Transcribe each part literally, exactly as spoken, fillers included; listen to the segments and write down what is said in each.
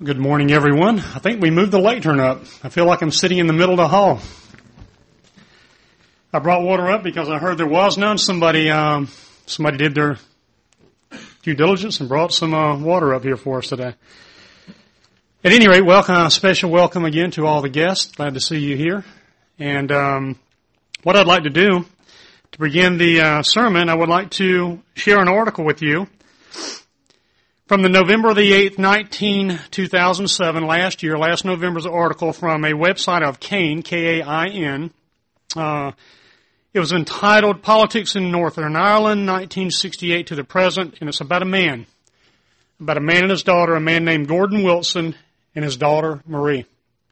Good morning, everyone. I think we moved the lectern up. I feel like I'm sitting in the middle of the hall. I brought water up because I heard there was none. Somebody, um, somebody did their due diligence and brought some uh, water up here for us today. At any rate, welcome, a special welcome again to all the guests. Glad to see you here. And um, what I'd like to do to begin the uh, sermon, I would like to share an article with you from the November the eighth, nineteen, two thousand seven, last year, last November's article from a website of Kain, K A I N. Uh, it was entitled Politics in Northern Ireland, nineteen sixty-eight to the present, and it's about a man. About a man and his daughter, a man named Gordon Wilson, and his daughter, Marie.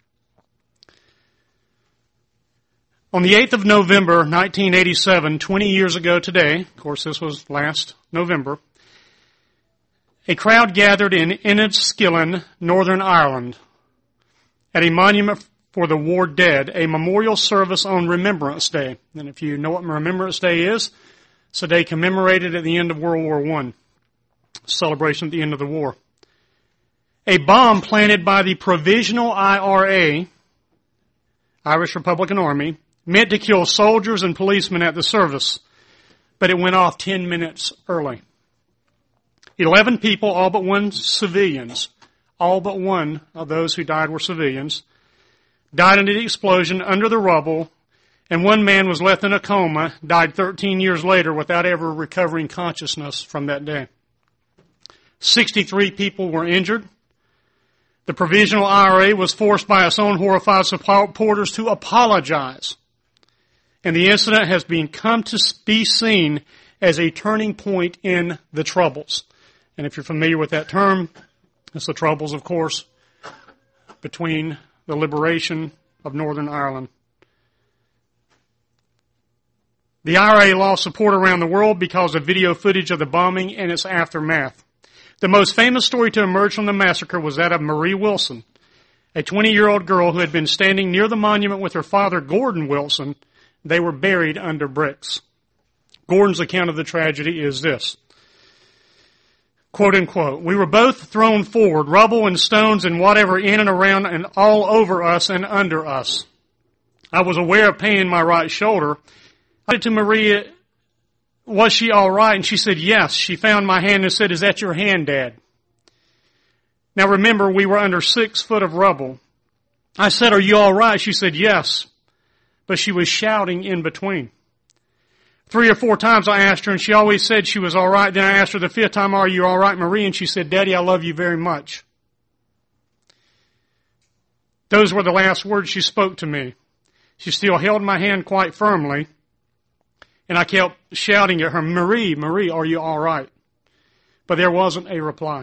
On the eighth of November, nineteen eighty-seven, twenty years ago today, of course this was last November, a crowd gathered in Enniskillen, Northern Ireland, at a monument for the war dead, a memorial service on Remembrance Day. And if you know what Remembrance Day is, it's a day commemorated at the end of World War One, celebration at the end of the war. A bomb planted by the Provisional I R A, Irish Republican Army, meant to kill soldiers and policemen at the service, but it went off ten minutes early. Eleven people, all but one civilians, all but one of those who died were civilians, died in the explosion under the rubble, and one man was left in a coma, died thirteen years later without ever recovering consciousness from that day. Sixty-three people were injured. The Provisional I R A was forced by its own horrified supporters to apologize. And the incident has been come to be seen as a turning point in the Troubles. And if you're familiar with that term, it's the Troubles, of course, between the liberation of Northern Ireland. The I R A lost support around the world because of video footage of the bombing and its aftermath. The most famous story to emerge from the massacre was that of Marie Wilson, a twenty-year-old girl who had been standing near the monument with her father, Gordon Wilson. They were buried under bricks. Gordon's account of the tragedy is this. Quote unquote, we were both thrown forward, rubble and stones and whatever in and around and all over us and under us. I was aware of pain in my right shoulder. I said to Maria, was she all right? And she said, yes. She found my hand and said, is that your hand, Dad? Now remember, we were under six foot of rubble. I said, are you all right? She said, yes. But she was shouting in between. Three or four times I asked her, and she always said she was all right. Then I asked her the fifth time, are you all right, Marie? And she said, Daddy, I love you very much. Those were the last words she spoke to me. She still held my hand quite firmly, and I kept shouting at her, Marie, Marie, are you all right? But there wasn't a reply.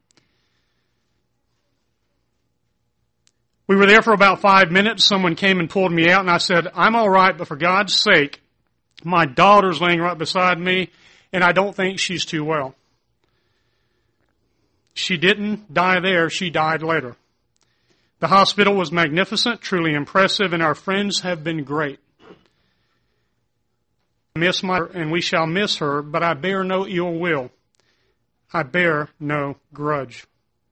We were there for about five minutes. Someone came and pulled me out, and I said, I'm all right, but for God's sake, my daughter's laying right beside me, and I don't think she's too well. She didn't die there. She died later. The hospital was magnificent, truly impressive, and our friends have been great. Miss my, and we shall miss her, but I bear no ill will. I bear no grudge.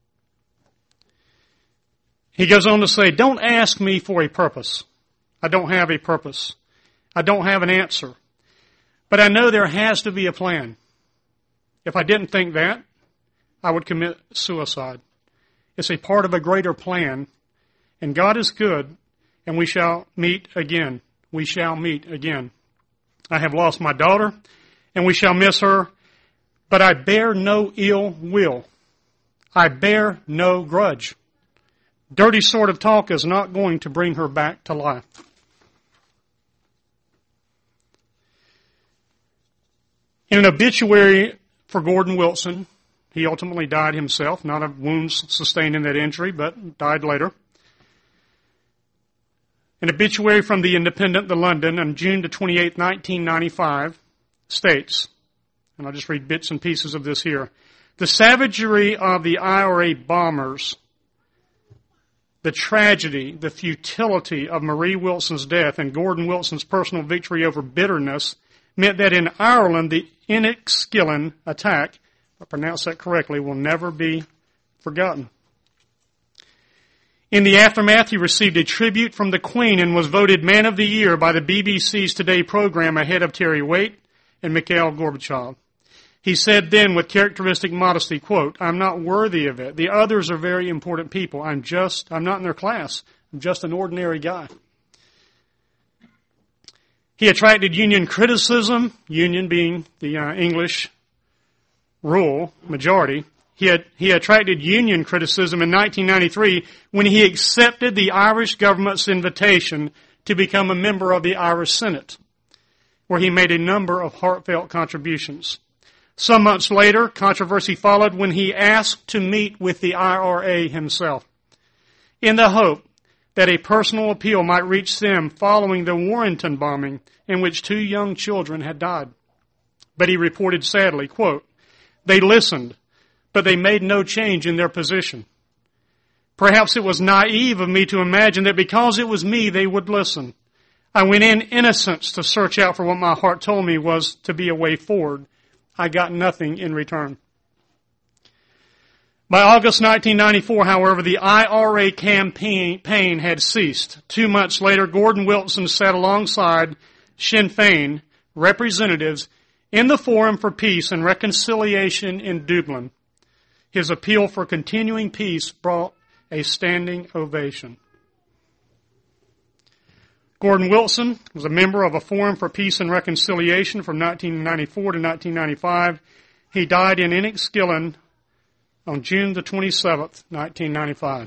He goes on to say, don't ask me for a purpose. I don't have a purpose. I don't have an answer. But I know there has to be a plan. If I didn't think that, I would commit suicide. It's a part of a greater plan, and God is good, and we shall meet again. We shall meet again. I have lost my daughter, and we shall miss her, but I bear no ill will. I bear no grudge. Dirty sort of talk is not going to bring her back to life. In an obituary for Gordon Wilson, he ultimately died himself, not of wounds sustained in that injury, but died later. An obituary from the Independent, the London, on June the twenty-eighth, nineteen ninety-five, states, and I'll just read bits and pieces of this here, the savagery of the I R A bombers, the tragedy, the futility of Marie Wilson's death and Gordon Wilson's personal victory over bitterness meant that in Ireland the Enniskillen attack, if I pronounce that correctly, will never be forgotten. In the aftermath, he received a tribute from the Queen and was voted Man of the Year by the B B C's Today program ahead of Terry Waite and Mikhail Gorbachev. He said then with characteristic modesty, quote, "I'm not worthy of it. The others are very important people. I'm just, I'm not in their class. I'm just an ordinary guy." He attracted Union criticism, Union being the uh, English rule, majority. He, had, he attracted Union criticism in nineteen ninety-three when he accepted the Irish government's invitation to become a member of the Irish Senate, where he made a number of heartfelt contributions. Some months later, controversy followed when he asked to meet with the I R A himself, in the hope that a personal appeal might reach them following the Warrington bombing in which two young children had died. But he reported sadly, quote, "They listened, but they made no change in their position. Perhaps it was naive of me to imagine that because it was me, they would listen. I went in innocence to search out for what my heart told me was to be a way forward. I got nothing in return." By August nineteen ninety-four, however, the I R A campaign had ceased. Two months later, Gordon Wilson sat alongside Sinn Féin representatives in the Forum for Peace and Reconciliation in Dublin. His appeal for continuing peace brought a standing ovation. Gordon Wilson was a member of a Forum for Peace and Reconciliation from nineteen ninety-four to nineteen ninety-five. He died in Enniskillen on June the twenty-seventh, nineteen ninety-five.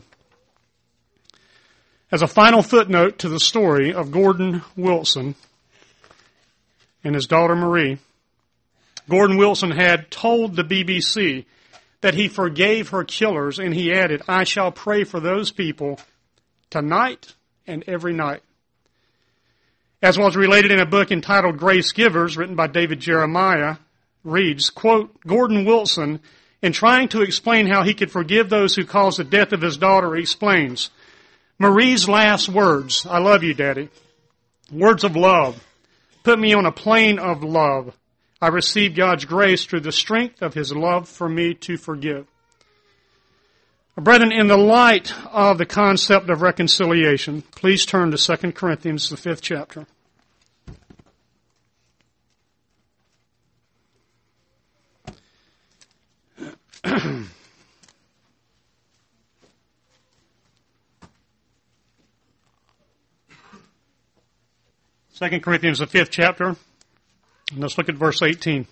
As a final footnote to the story of Gordon Wilson and his daughter Marie, Gordon Wilson had told the B B C that he forgave her killers, and he added, "I shall pray for those people tonight and every night." As was related in a book entitled Grace Givers, written by David Jeremiah, reads, quote, "Gordon Wilson, in trying to explain how he could forgive those who caused the death of his daughter, explains, Marie's last words, 'I love you, Daddy,' words of love, put me on a plane of love. I received God's grace through the strength of His love for me to forgive." Brethren, in the light of the concept of reconciliation, please turn to Second Corinthians, the fifth chapter. Second Corinthians, the fifth chapter, and let's look at verse eighteen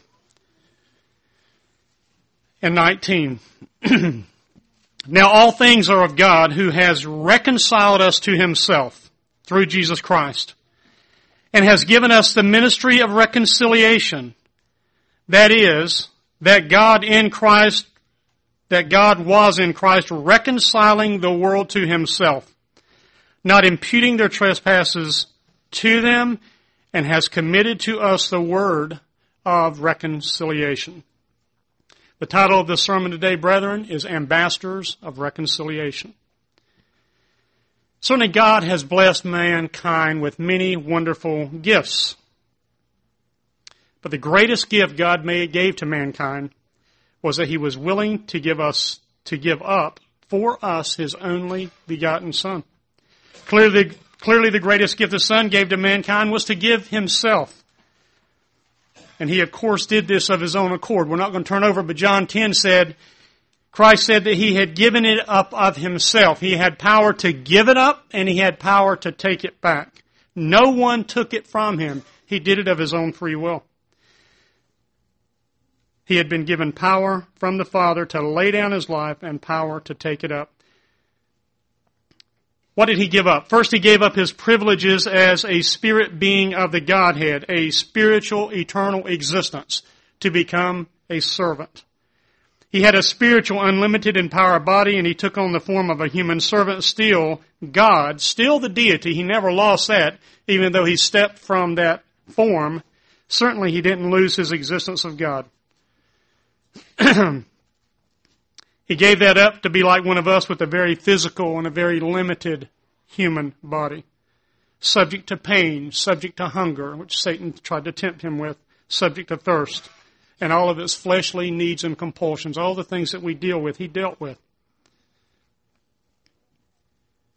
and nineteen. "Now all things are of God, who has reconciled us to Himself through Jesus Christ, and has given us the ministry of reconciliation. That is, that God in Christ, that God was in Christ reconciling the world to Himself, not imputing their trespasses to them, and has committed to us the word of reconciliation." The title of the sermon today, brethren, is Ambassadors of Reconciliation. Certainly God has blessed mankind with many wonderful gifts. But the greatest gift God gave to mankind was that He was willing to give us, to give up for us His only begotten Son. Clearly, clearly the greatest gift the Son gave to mankind was to give Himself. And He, of course, did this of His own accord. We're not going to turn over, but John ten said, Christ said that He had given it up of Himself. He had power to give it up, and He had power to take it back. No one took it from Him. He did it of His own free will. He had been given power from the Father to lay down His life and power to take it up. What did He give up? First, He gave up His privileges as a spirit being of the Godhead, a spiritual, eternal existence, to become a servant. He had a spiritual, unlimited in power body, and He took on the form of a human servant, still God, still the deity. He never lost that, even though He stepped from that form. Certainly He didn't lose His existence of God. He gave that up to be like one of us with a very physical and a very limited human body, subject to pain, subject to hunger, which Satan tried to tempt Him with, subject to thirst, and all of its fleshly needs and compulsions, all the things that we deal with, He dealt with.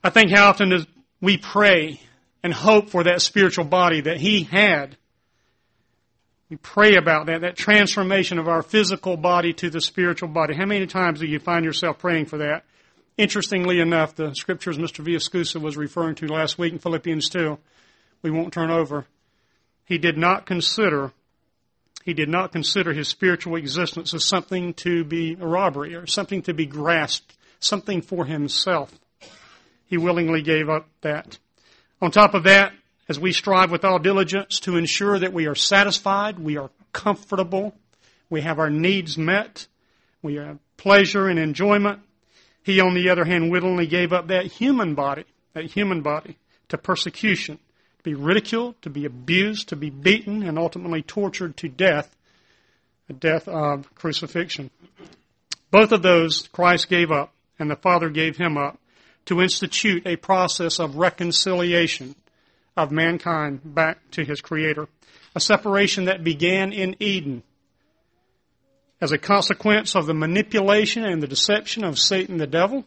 I think how often does we pray and hope for that spiritual body that He had. We pray about that, that transformation of our physical body to the spiritual body. How many times do you find yourself praying for that? Interestingly enough, the scriptures Mister Villascusa was referring to last week in Philippians two, we won't turn over. He did not consider, he did not consider his spiritual existence as something to be a robbery or something to be grasped, something for himself. He willingly gave up that. On top of that, as we strive with all diligence to ensure that we are satisfied, we are comfortable, we have our needs met, we have pleasure and enjoyment, He, on the other hand, willingly gave up that human body, that human body, to persecution, to be ridiculed, to be abused, to be beaten, and ultimately tortured to death, the death of crucifixion. Both of those Christ gave up, and the Father gave Him up, to institute a process of reconciliation of mankind back to his Creator. A separation that began in Eden as a consequence of the manipulation and the deception of Satan the devil,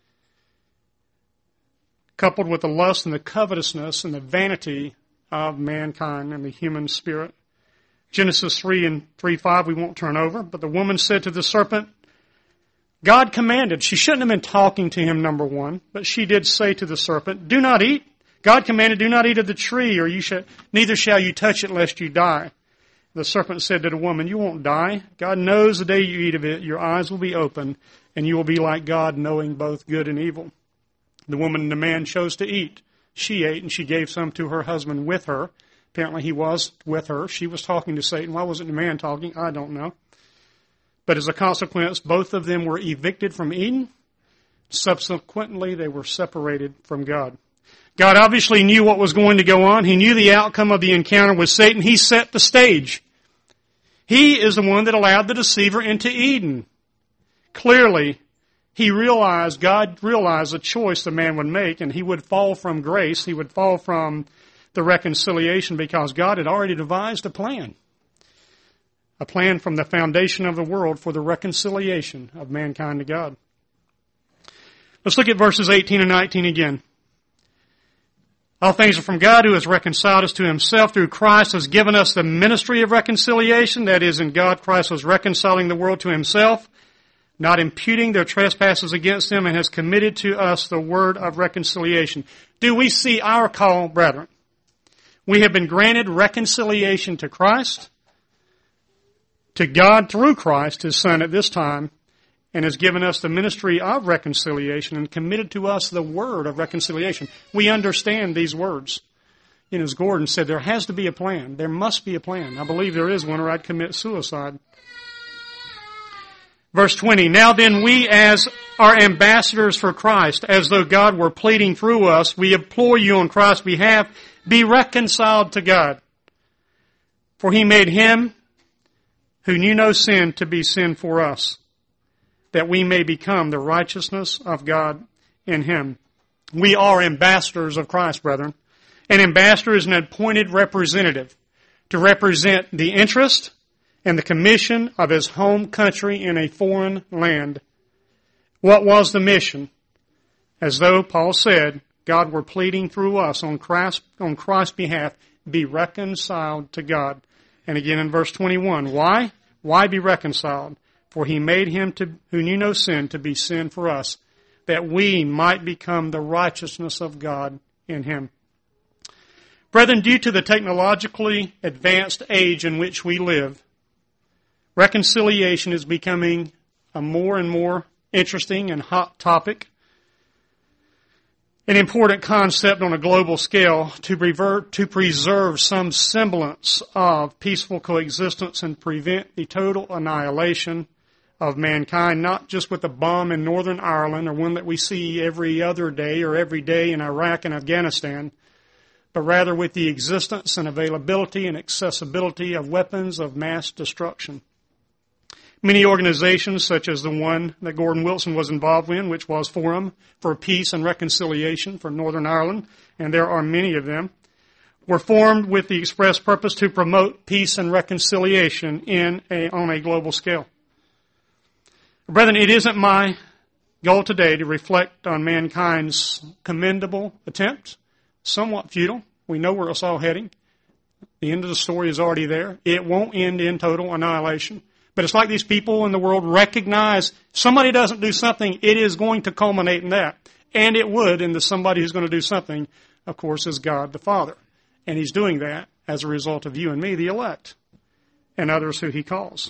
coupled with the lust and the covetousness and the vanity of mankind and the human spirit. Genesis three and three five we won't turn over, but the woman said to the serpent, God commanded. She shouldn't have been talking to him, number one, but she did say to the serpent, do not eat. God commanded, do not eat of the tree, or you shall, neither shall you touch it, lest you die. The serpent said to the woman, you won't die. God knows the day you eat of it, your eyes will be open, and you will be like God, knowing both good and evil. The woman and the man chose to eat. She ate, and she gave some to her husband with her. Apparently he was with her. She was talking to Satan. Why wasn't the man talking? I don't know. But as a consequence, both of them were evicted from Eden. Subsequently, they were separated from God. God obviously knew what was going to go on. He knew the outcome of the encounter with Satan. He set the stage. He is the one that allowed the deceiver into Eden. Clearly, he realized, God realized the choice the man would make, and he would fall from grace. He would fall from the reconciliation because God had already devised a plan. A plan from the foundation of the world for the reconciliation of mankind to God. Let's look at verses eighteen and nineteen again. All things are from God, who has reconciled us to Himself through Christ, has given us the ministry of reconciliation. That is, in God, Christ was reconciling the world to Himself, not imputing their trespasses against them, and has committed to us the word of reconciliation. Do we see our call, brethren? We have been granted reconciliation to Christ, to God through Christ, His Son, at this time, and has given us the ministry of reconciliation and committed to us the word of reconciliation. We understand these words. You know, as Gordon said, there has to be a plan. There must be a plan. I believe there is one, or I'd commit suicide. Verse twenty, now then we as are ambassadors for Christ, as though God were pleading through us, we implore you on Christ's behalf, be reconciled to God. For He made Him who knew no sin to be sin for us, that we may become the righteousness of God in Him. We are ambassadors of Christ, brethren. An ambassador is an appointed representative to represent the interest and the commission of his home country in a foreign land. What was the mission? As though, Paul said, God were pleading through us on Christ, on Christ's behalf, be reconciled to God. And again in verse twenty-one, why? Why be reconciled? For He made Him to, who knew no sin to be sin for us, that we might become the righteousness of God in Him. Brethren, due to the technologically advanced age in which we live, reconciliation is becoming a more and more interesting and hot topic, an important concept on a global scale to revert, to preserve some semblance of peaceful coexistence and prevent the total annihilation of mankind, not just with a bomb in Northern Ireland or one that we see every other day or every day in Iraq and Afghanistan, but rather with the existence and availability and accessibility of weapons of mass destruction. Many organizations, such as the one that Gordon Wilson was involved in, which was Forum for Peace and Reconciliation for Northern Ireland, and there are many of them, were formed with the express purpose to promote peace and reconciliation in a, on a global scale. Brethren, it isn't my goal today to reflect on mankind's commendable attempt, somewhat futile. We know where it's all heading. The end of the story is already there. It won't end in total annihilation. But it's like these people in the world recognize somebody doesn't do something, it is going to culminate in that. And it would, and the somebody who's going to do something, of course, is God the Father. And He's doing that as a result of you and me, the elect, and others who He calls.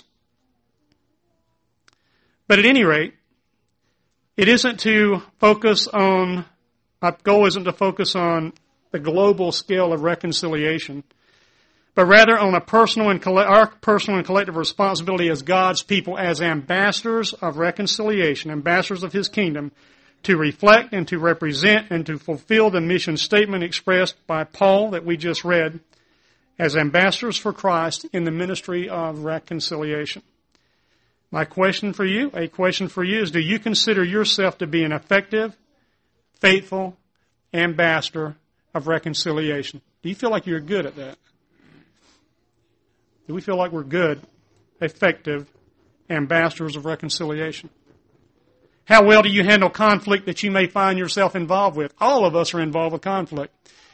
But at any rate, it isn't to focus on, our goal isn't to focus on the global scale of reconciliation, but rather on a personal and our personal and collective responsibility as God's people, as ambassadors of reconciliation, ambassadors of His kingdom, to reflect and to represent and to fulfill the mission statement expressed by Paul that we just read, as ambassadors for Christ in the ministry of reconciliation. My question for you, a question for you is, do you consider yourself to be an effective, faithful ambassador of reconciliation? Do you feel like you're good at that? Do we feel like we're good, effective ambassadors of reconciliation? How well do you handle conflict that you may find yourself involved with? All of us are involved with conflict.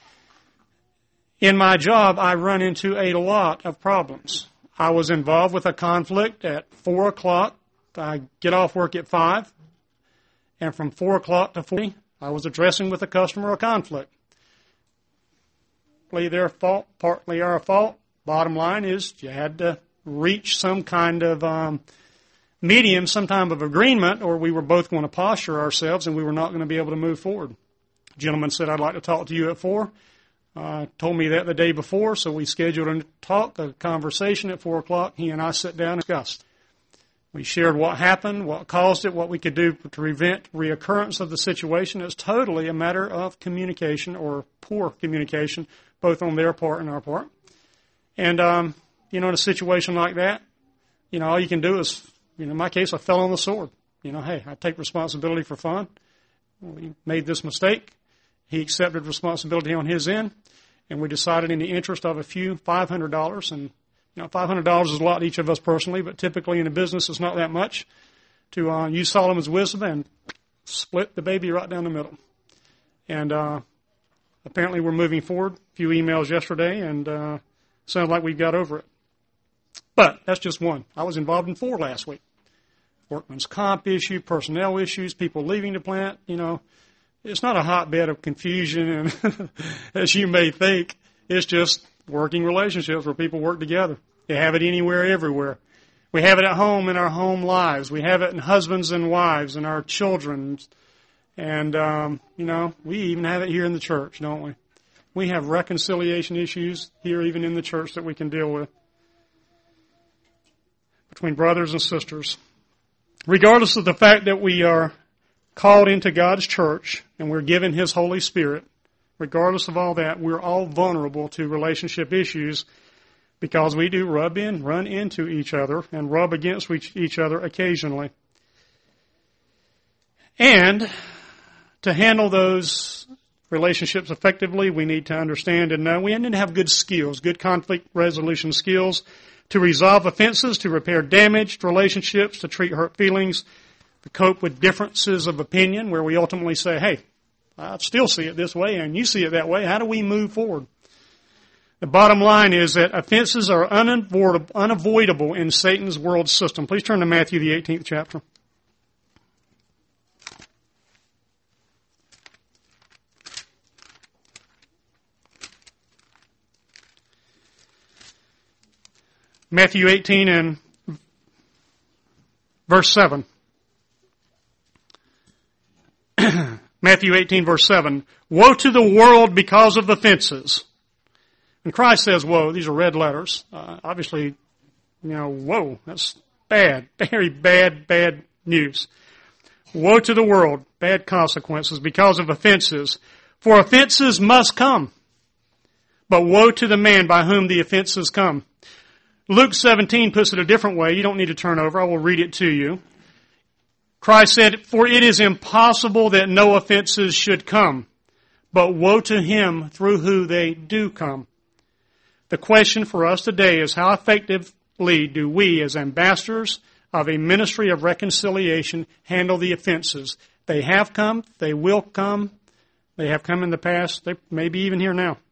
In my job, I run into a lot of problems. I was involved with a conflict at four o'clock. I get off work at five. And from four o'clock to four, I was addressing with a customer a conflict. Partly their fault, partly our fault. Bottom line is you had to reach some kind of um, medium, some type of agreement, or we were both going to posture ourselves and we were not going to be able to move forward. The gentleman said, I'd like to talk to you at four. Uh, told me that the day before, so we scheduled a talk, a conversation at four o'clock. He and I sat down and discussed. We shared what happened, what caused it, what we could do to prevent reoccurrence of the situation. It's totally a matter of communication or poor communication, both on their part and our part. And, um, you know, in a situation like that, you know, all you can do is, you know, in my case, I fell on the sword. You know, hey, I take responsibility for fun. We made this mistake. He accepted responsibility on his end, and we decided in the interest of a few five hundred dollars, and, you know, five hundred dollars is a lot to each of us personally, but typically in a business it's not that much, to uh, use Solomon's wisdom and split the baby right down the middle. And uh, apparently we're moving forward. A few emails yesterday, and uh, sounds like we've got over it. But that's just one. I was involved in four last week. Workman's comp issue, personnel issues, people leaving the plant. You know, it's not a hotbed of confusion, and as you may think, it's just working relationships where people work together. You have it anywhere, everywhere. We have it at home in our home lives. We have it in husbands and wives and our children. And, um, you know, we even have it here in the church, don't we? We have reconciliation issues here even in the church that we can deal with between brothers and sisters. Regardless of the fact that we are called into God's church and we're given His Holy Spirit, regardless of all that, we're all vulnerable to relationship issues because we do rub in, run into each other, and rub against each other occasionally. And to handle those relationships effectively, we need to understand and know. We need to have good skills, good conflict resolution skills to resolve offenses, to repair damaged relationships, to treat hurt feelings, to cope with differences of opinion where we ultimately say, hey, I still see it this way and you see it that way. How do we move forward? The bottom line is that offenses are unavoidable in Satan's world system. Please turn to Matthew, the eighteenth chapter. Matthew eighteen and verse seven. Matthew eighteen, verse seven. Woe to the world because of offenses. And Christ says, woe. These are red letters. Uh, obviously, you know, whoa. That's bad. Very bad, bad news. Woe to the world. Bad consequences because of offenses. For offenses must come. But woe to the man by whom the offenses come. Luke seventeen puts it a different way. You don't need to turn over. I will read it to you. Christ said, for it is impossible that no offenses should come, but woe to him through who they do come. The question for us today is how effectively do we, as ambassadors of a ministry of reconciliation, handle the offenses They have come. They will come. They have come in the past. They may be even here now.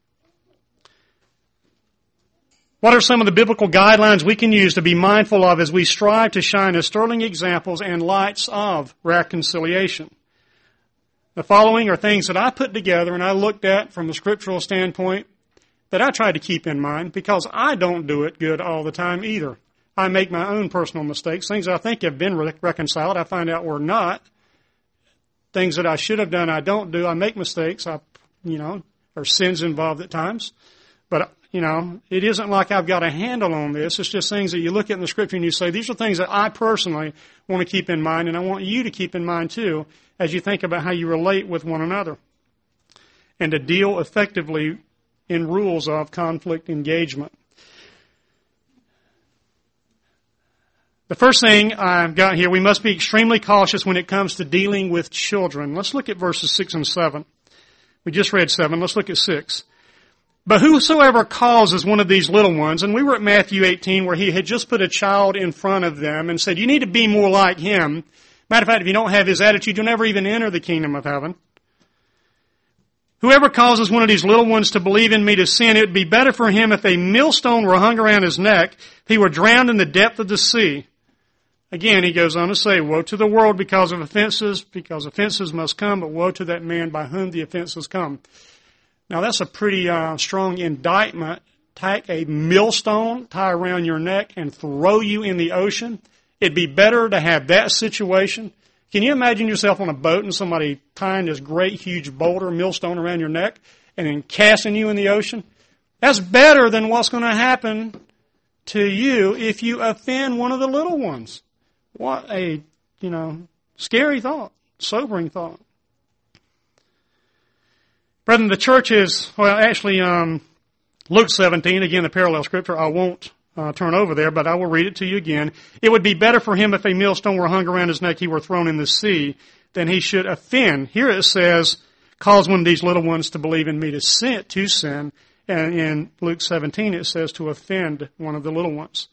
What are some of the biblical guidelines we can use to be mindful of as we strive to shine as sterling examples and lights of reconciliation? The following are things that I put together and I looked at from a scriptural standpoint that I try to keep in mind, because I don't do it good all the time either. I make my own personal mistakes. Things I think have been re- reconciled, I find out were not. Things that I should have done, I don't do. I make mistakes. I, you know, there's sins involved at times. But, you know, it isn't like I've got a handle on this. It's just things that you look at in the Scripture and you say, these are things that I personally want to keep in mind, and I want you to keep in mind too as you think about how you relate with one another and to deal effectively in rules of conflict engagement. The first thing I've got here, we must be extremely cautious when it comes to dealing with children. Let's look at verses six and seven. We just read seven. Let's look at six. But whosoever causes one of these little ones, and we were at Matthew eighteen where he had just put a child in front of them and said, you need to be more like him. Matter of fact, if you don't have his attitude, you'll never even enter the kingdom of heaven. Whoever causes one of these little ones to believe in me to sin, it would be better for him if a millstone were hung around his neck, if he were drowned in the depth of the sea. Again, he goes on to say, woe to the world because of offenses, because offenses must come, but woe to that man by whom the offenses come. Now, that's a pretty uh, strong indictment. Take a millstone, tie around your neck, and throw you in the ocean. It'd be better to have that situation. Can you imagine yourself on a boat and somebody tying this great, huge boulder, millstone around your neck, and then casting you in the ocean? That's better than what's going to happen to you if you offend one of the little ones. What a, you know, scary thought, sobering thought. Brethren, the church is, well, actually, um, Luke seventeen, again, the parallel scripture, I won't uh, turn over there, but I will read it to you again. It would be better for him if a millstone were hung around his neck, he were thrown in the sea, than he should offend. Here it says, cause one of these little ones to believe in me to sin, to sin. And in Luke seventeen, it says to offend one of the little ones.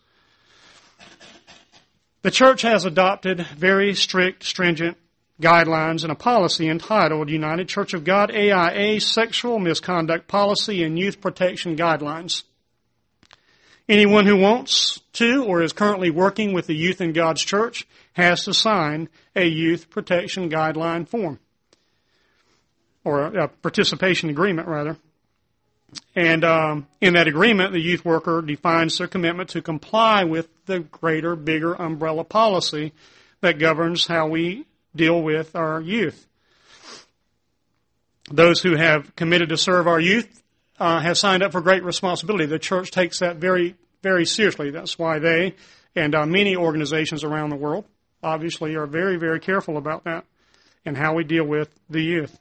The church has adopted very strict, stringent guidelines and a policy entitled United Church of God, A I A, Sexual Misconduct Policy and Youth Protection Guidelines. Anyone who wants to or is currently working with the youth in God's church has to sign a youth protection guideline form, or a, a participation agreement, rather. And um, in that agreement, the youth worker defines their commitment to comply with the greater, bigger umbrella policy that governs how we deal with our youth. Those who have committed to serve our youth uh, have signed up for great responsibility. The church takes that very, very seriously. That's why they and uh, many organizations around the world obviously are very, very careful about that and how we deal with the youth.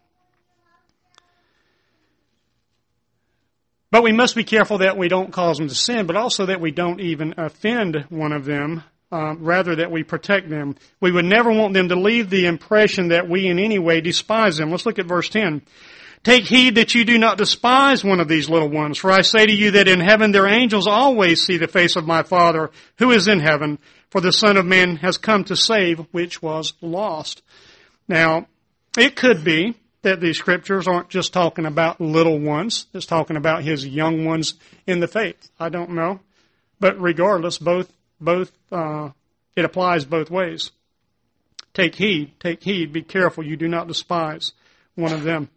But we must be careful that we don't cause them to sin, but also that we don't even offend one of them, uh, rather that we protect them. We would never want them to leave the impression that we in any way despise them. Let's look at verse ten. Take heed that you do not despise one of these little ones, for I say to you that in heaven their angels always see the face of my Father who is in heaven, for the Son of Man has come to save which was lost. Now, it could be that these scriptures aren't just talking about little ones. It's talking about his young ones in the faith. I don't know. But regardless, both, both, uh, it applies both ways. Take heed, take heed, be careful, you do not despise one of them.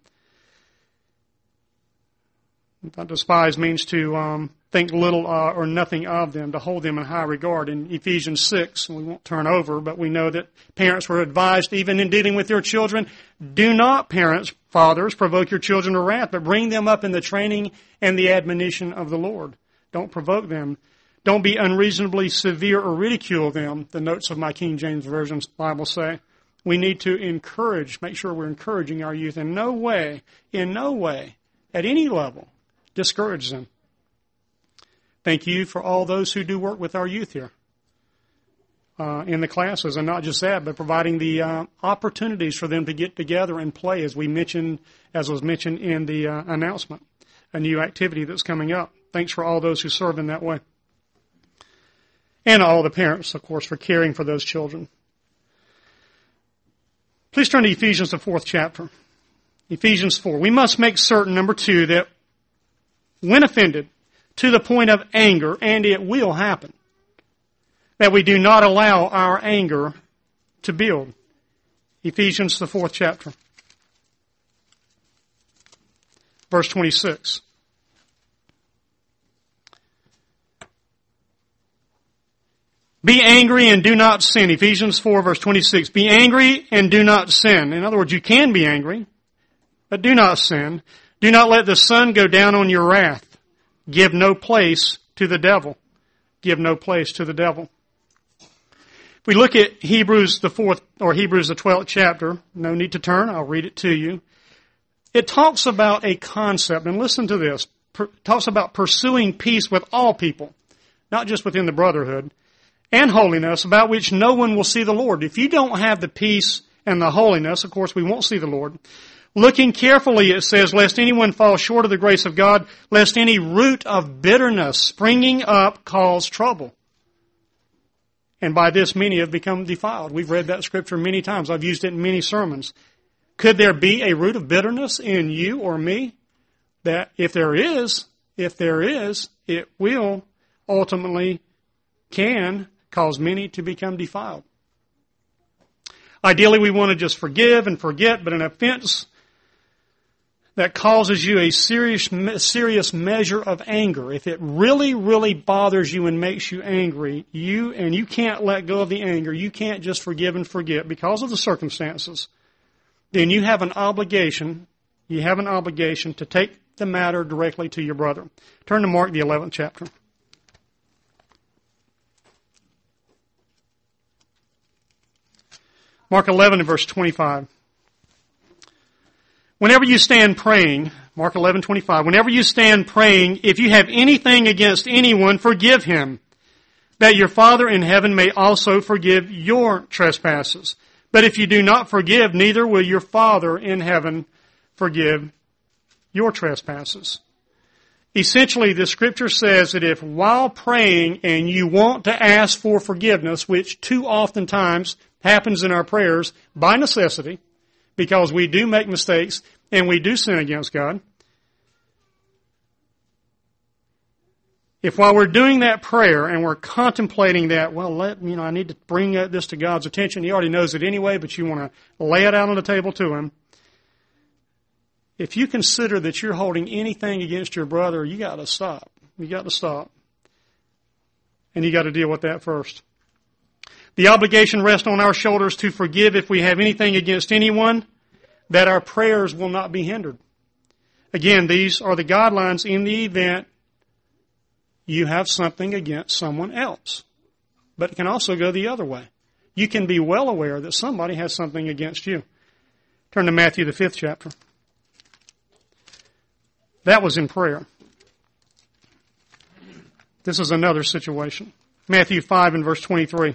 Despise means to um, think little uh, or nothing of them, to hold them in high regard. In Ephesians six, we won't turn over, but we know that parents were advised, even in dealing with their children, do not, parents, fathers, provoke your children to wrath, but bring them up in the training and the admonition of the Lord. Don't provoke them. Don't be unreasonably severe or ridicule them, the notes of my King James Version Bible say. We need to encourage, make sure we're encouraging our youth in no way, in no way, at any level, discourage them. Thank you for all those who do work with our youth here uh, in the classes, and not just that, but providing the uh, opportunities for them to get together and play, as we mentioned, as was mentioned in the uh, announcement, a new activity that's coming up. Thanks for all those who serve in that way, and all the parents, of course, for caring for those children. Please turn to Ephesians, the fourth chapter. Ephesians four. We must make certain, number two, that when offended, to the point of anger, and it will happen, that we do not allow our anger to build. Ephesians, the fourth chapter. Verse twenty-six. Be angry and do not sin. Ephesians four, verse twenty-six. Be angry and do not sin. In other words, you can be angry, but do not sin. Do not let the sun go down on your wrath. Give no place to the devil. Give no place to the devil. If we look at Hebrews, the fourth, or Hebrews, the twelfth chapter, no need to turn, I'll read it to you. It talks about a concept, and listen to this. It talks about pursuing peace with all people, not just within the brotherhood, and holiness, about which no one will see the Lord. If you don't have the peace and the holiness, of course we won't see the Lord. Looking carefully, it says, lest anyone fall short of the grace of God, lest any root of bitterness springing up cause trouble. And by this many have become defiled. We've read that scripture many times. I've used it in many sermons. Could there be a root of bitterness in you or me? That if there is, if there is, it will ultimately, can cause many to become defiled. Ideally, we want to just forgive and forget, but an offense that causes you a serious, serious measure of anger, if it really, really bothers you and makes you angry, you, and you can't let go of the anger, you can't just forgive and forget because of the circumstances, then you have an obligation, you have an obligation to take the matter directly to your brother. Turn to Mark, the eleventh chapter. Mark eleven and verse twenty-five. Whenever you stand praying, Mark eleven twenty-five, whenever you stand praying, if you have anything against anyone, forgive him, that your Father in heaven may also forgive your trespasses. But if you do not forgive, neither will your Father in heaven forgive your trespasses. Essentially, the Scripture says that if while praying and you want to ask for forgiveness, which too often times happens in our prayers by necessity, because we do make mistakes and we do sin against God, if while we're doing that prayer and we're contemplating that, well, let, you know, I need to bring this to God's attention. He already knows it anyway, but you want to lay it out on the table to Him. If you consider that you're holding anything against your brother, you got to stop. You got to stop. And you got to deal with that first. The obligation rests on our shoulders to forgive if we have anything against anyone, that our prayers will not be hindered. Again, these are the guidelines in the event you have something against someone else. But it can also go the other way. You can be well aware that somebody has something against you. Turn to Matthew, the fifth chapter. That was in prayer. This is another situation. Matthew five and verse twenty-three.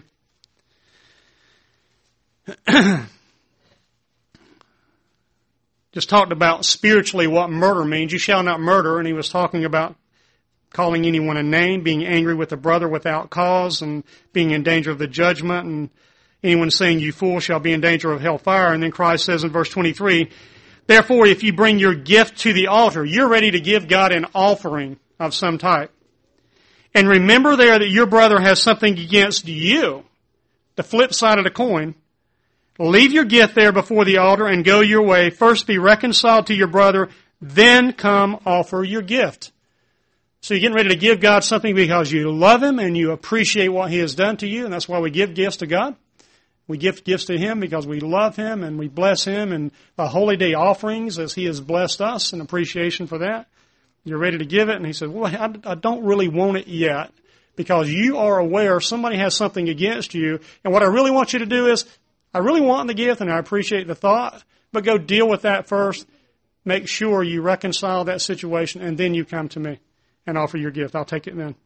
Just talked about spiritually what murder means. You shall not murder, and he was talking about calling anyone a name, being angry with a brother without cause, and being in danger of the judgment, and anyone saying you fool shall be in danger of hellfire. And then Christ says in verse twenty-three, therefore, if you bring your gift to the altar, you're ready to give God an offering of some type. And remember there that your brother has something against you, the flip side of the coin. Leave your gift there before the altar and go your way. First be reconciled to your brother, then come offer your gift. So you're getting ready to give God something because you love Him and you appreciate what He has done to you, and that's why we give gifts to God. We give gifts to Him because we love Him and we bless Him, and the holy day offerings as He has blessed us in appreciation for that. You're ready to give it, and He said, well, I, I don't really want it yet because you are aware somebody has something against you, and what I really want you to do is, I really want the gift and I appreciate the thought, but go deal with that first. Make sure you reconcile that situation, and then you come to me and offer your gift. I'll take it then.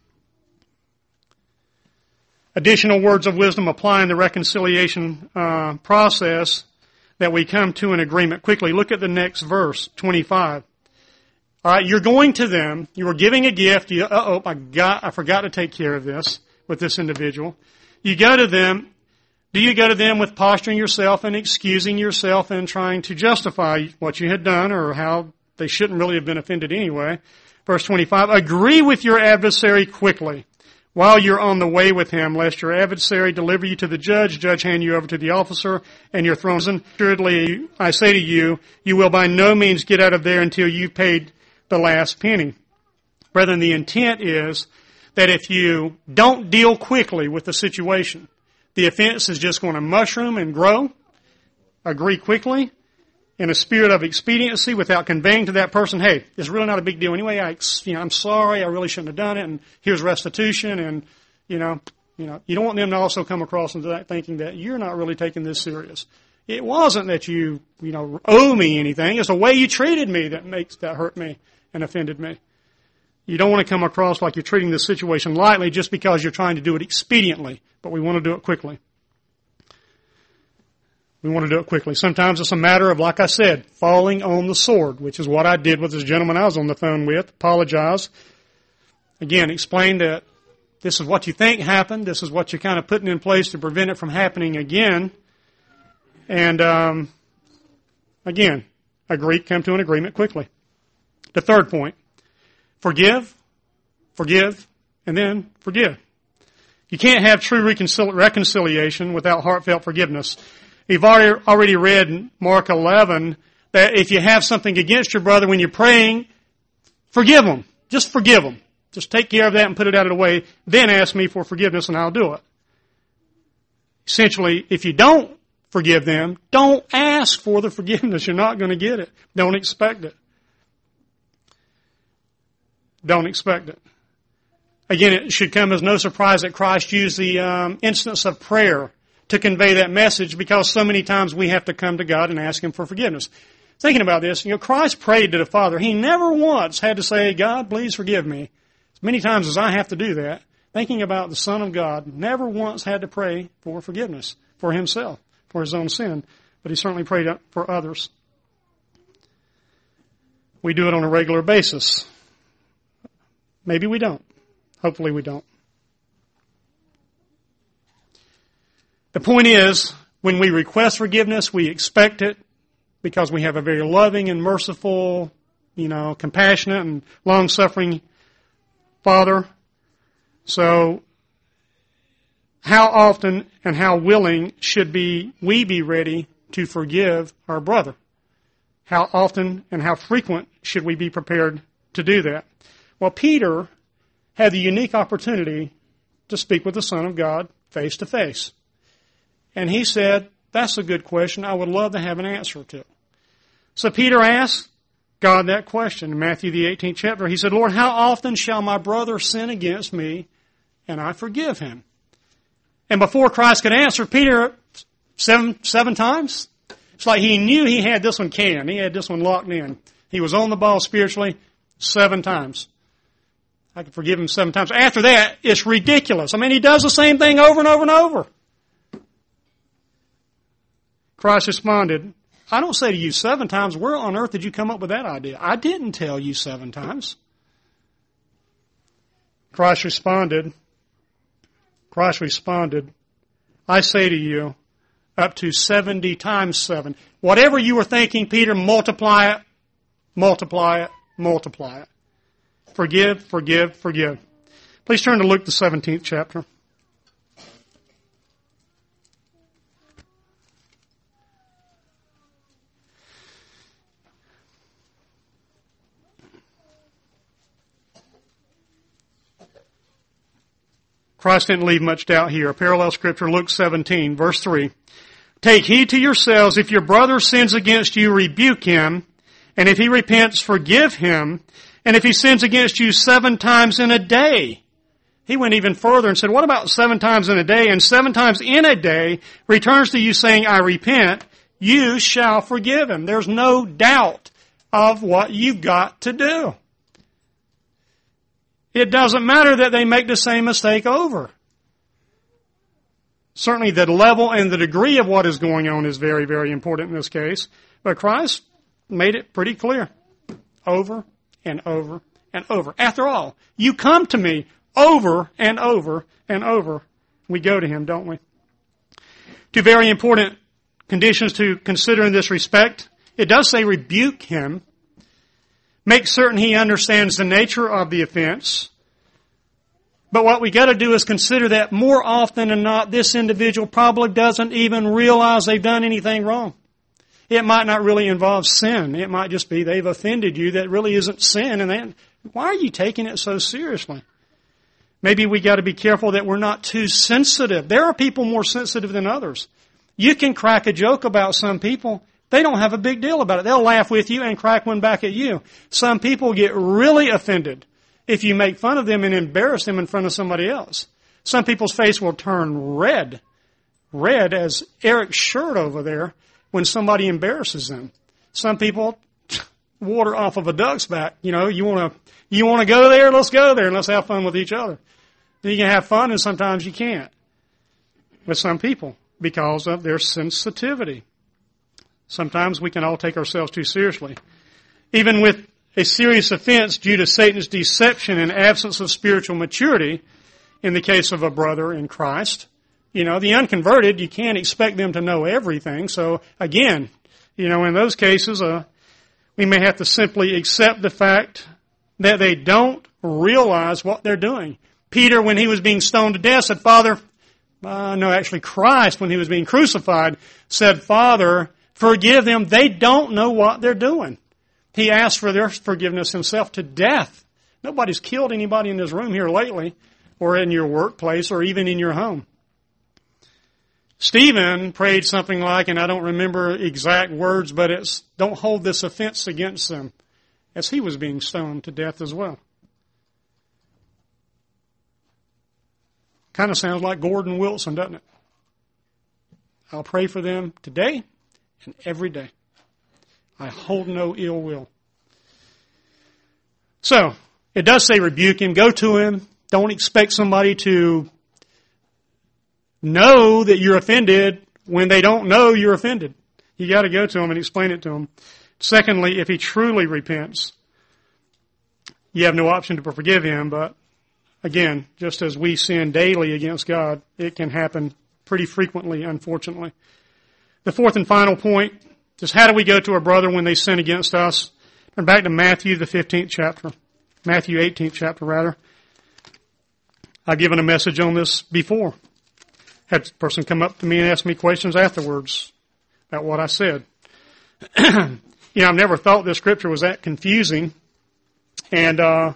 Additional words of wisdom applying the reconciliation uh, process that we come to an agreement quickly. Look at the next verse, twenty-five. All right, you're going to them. You were giving a gift. You, uh-oh, I got, I forgot to take care of this with this individual. You go to them. Do you go to them with posturing yourself and excusing yourself and trying to justify what you had done or how they shouldn't really have been offended anyway? Verse twenty-five, agree with your adversary quickly while you're on the way with him, lest your adversary deliver you to the judge, judge hand you over to the officer, and you're thrown. Assuredly, I say to you, you will by no means get out of there until you've paid the last penny. Brethren, the intent is that if you don't deal quickly with the situation, the offense is just going to mushroom and grow. Agree quickly in a spirit of expediency without conveying to that person, hey, it's really not a big deal anyway. I, you know, I'm sorry. I really shouldn't have done it. And here's restitution. And, you know, you know, you don't want them to also come across into that thinking that you're not really taking this serious. It wasn't that you, you know, owe me anything. It's the way you treated me that makes, that hurt me and offended me. You don't want to come across like you're treating this situation lightly just because you're trying to do it expediently, but we want to do it quickly. We want to do it quickly. Sometimes it's a matter of, like I said, falling on the sword, which is what I did with this gentleman I was on the phone with. Apologize. Again, explain that this is what you think happened. This is what you're kind of putting in place to prevent it from happening again. And, um, again, agree, come to an agreement quickly. The third point. Forgive, forgive, and then forgive. You can't have true reconcil- reconciliation without heartfelt forgiveness. We've already, already read in Mark eleven that if you have something against your brother when you're praying, forgive them. Just forgive them. Just take care of that and put it out of the way. Then ask me for forgiveness and I'll do it. Essentially, if you don't forgive them, don't ask for the forgiveness. You're not going to get it. Don't expect it. Don't expect it. Again, it should come as no surprise that Christ used the um, instance of prayer to convey that message because so many times we have to come to God and ask Him for forgiveness. Thinking about this, you know, Christ prayed to the Father. He never once had to say, God, please forgive me. As many times as I have to do that, thinking about the Son of God, never once had to pray for forgiveness for Himself, for His own sin, but He certainly prayed for others. We do it on a regular basis. Maybe we don't. Hopefully we don't. The point is, when we request forgiveness, we expect it because we have a very loving and merciful, you know, compassionate and long-suffering Father. So, how often and how willing should be we be ready to forgive our brother? How often and how frequent should we be prepared to do that? Well, Peter had the unique opportunity to speak with the Son of God face to face. And he said, that's a good question. I would love to have an answer to. So Peter asked God that question in Matthew the eighteenth chapter. He said, Lord, how often shall my brother sin against me and I forgive him? And before Christ could answer, Peter, seven, seven times? It's like he knew he had this one canned. He had this one locked in. He was on the ball spiritually seven times. I could forgive him seven times. After that, it's ridiculous. I mean, he does the same thing over and over and over. Christ responded, I don't say to you seven times, where on earth did you come up with that idea? I didn't tell you seven times. Christ responded, Christ responded, I say to you, up to seventy times seven. Whatever you were thinking, Peter, multiply it, multiply it, multiply it. Forgive, forgive, forgive. Please turn to Luke the seventeenth chapter. Christ didn't leave much doubt here. A parallel scripture, Luke seventeen, verse three. Take heed to yourselves, if your brother sins against you, rebuke him, and if he repents, forgive him. And if he sins against you seven times in a day, he went even further and said, what about seven times in a day? And seven times in a day returns to you saying, I repent, you shall forgive him. There's no doubt of what you've got to do. It doesn't matter that they make the same mistake over. Certainly the level and the degree of what is going on is very, very important in this case. But Christ made it pretty clear. Over and over and over. After all, you come to me over and over and over. We go to Him, don't we? Two very important conditions to consider in this respect. It does say rebuke him. Make certain he understands the nature of the offense. But what we got to do is consider that more often than not, this individual probably doesn't even realize they've done anything wrong. It might not really involve sin. It might just be they've offended you that really isn't sin. And then, why are you taking it so seriously? Maybe we got to be careful that we're not too sensitive. There are people more sensitive than others. You can crack a joke about some people. They don't have a big deal about it. They'll laugh with you and crack one back at you. Some people get really offended if you make fun of them and embarrass them in front of somebody else. Some people's face will turn red, red as Eric's shirt over there when somebody embarrasses them. Some people, water off of a duck's back. You know, you want to you want to go there? Let's go there and let's have fun with each other. You can have fun and sometimes you can't with some people because of their sensitivity. Sometimes we can all take ourselves too seriously. Even with a serious offense due to Satan's deception and absence of spiritual maturity, in the case of a brother in Christ, you know, the unconverted, you can't expect them to know everything. So again, you know, in those cases, uh, we may have to simply accept the fact that they don't realize what they're doing. Peter, when he was being stoned to death, said, Father, uh, no, actually Christ, when he was being crucified, said, Father, forgive them. They don't know what they're doing. He asked for their forgiveness himself to death. Nobody's killed anybody in this room here lately, or in your workplace, or even in your home. Stephen prayed something like, and I don't remember exact words, but it's, don't hold this offense against them, as he was being stoned to death as well. Kind of sounds like Gordon Wilson, doesn't it? I'll pray for them today and every day. I hold no ill will. So, it does say rebuke him, go to him. Don't expect somebody to know that you're offended when they don't know you're offended. You got to go to him and explain it to him. Secondly, if he truly repents, you have no option to forgive him, but again, just as we sin daily against God, it can happen pretty frequently, unfortunately. The fourth and final point is, how do we go to our brother when they sin against us? Turn back to Matthew, the fifteenth chapter. Matthew eighteenth chapter, rather. I've given a message on this before. Had a person come up to me and ask me questions afterwards about what I said. You know, I've never thought this scripture was that confusing. And, uh,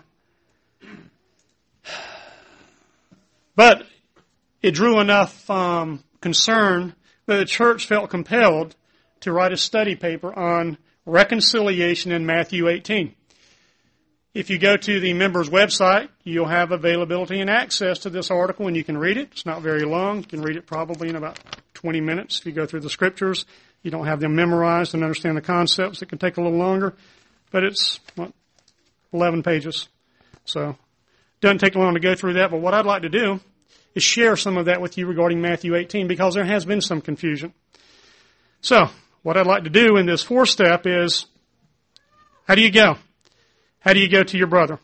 but it drew enough um, concern that the church felt compelled to write a study paper on reconciliation in Matthew eighteen. If you go to the members' website, you'll have availability and access to this article, and you can read it. It's not very long. You can read it probably in about twenty minutes. If you go through the scriptures, you don't have them memorized and understand the concepts. It can take a little longer, but it's what, eleven pages. So it doesn't take long to go through that, but what I'd like to do is share some of that with you regarding Matthew eighteen, because there has been some confusion. So what I'd like to do in this fourth step is, how do you go? How do you go to your brother?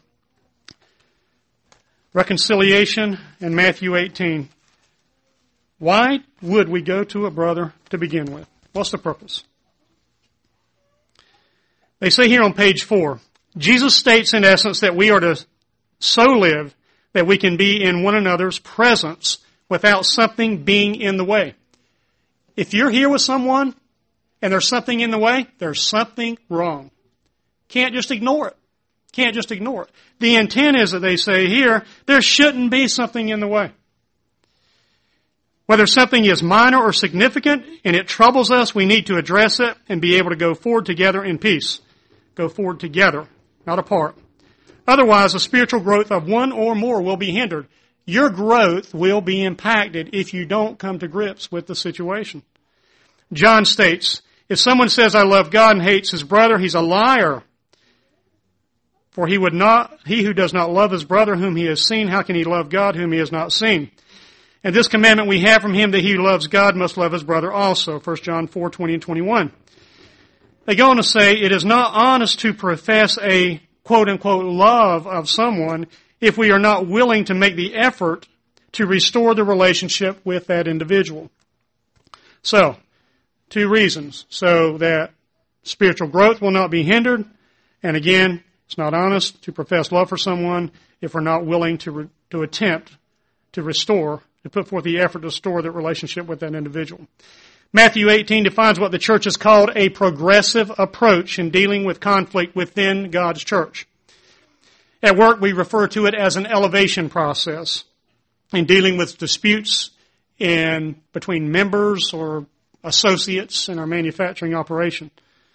Reconciliation in Matthew eighteen. Why would we go to a brother to begin with? What's the purpose? They say here on page four, Jesus states in essence that we are to so live that we can be in one another's presence without something being in the way. If you're here with someone and there's something in the way, there's something wrong. Can't just ignore it. Can't just ignore it. The intent is that they say here, there shouldn't be something in the way. Whether something is minor or significant and it troubles us, we need to address it and be able to go forward together in peace. Go forward together, not apart. Otherwise, the spiritual growth of one or more will be hindered. Your growth will be impacted if you don't come to grips with the situation. John states, if someone says, I love God and hates his brother, he's a liar. For he would not, he who does not love his brother whom he has seen, how can he love God whom he has not seen? And this commandment we have from him, that he who loves God must love his brother also. First John four, twenty and twenty-one. They go on to say, it is not honest to profess a quote-unquote love of someone if we are not willing to make the effort to restore the relationship with that individual. So, two reasons. So that spiritual growth will not be hindered. And again, it's not honest to profess love for someone if we're not willing to re- to attempt to restore, to put forth the effort to restore that relationship with that individual. Matthew eighteen defines what the church has called a progressive approach in dealing with conflict within God's church. At work, we refer to it as an elevation process in dealing with disputes in between members or associates in our manufacturing operation.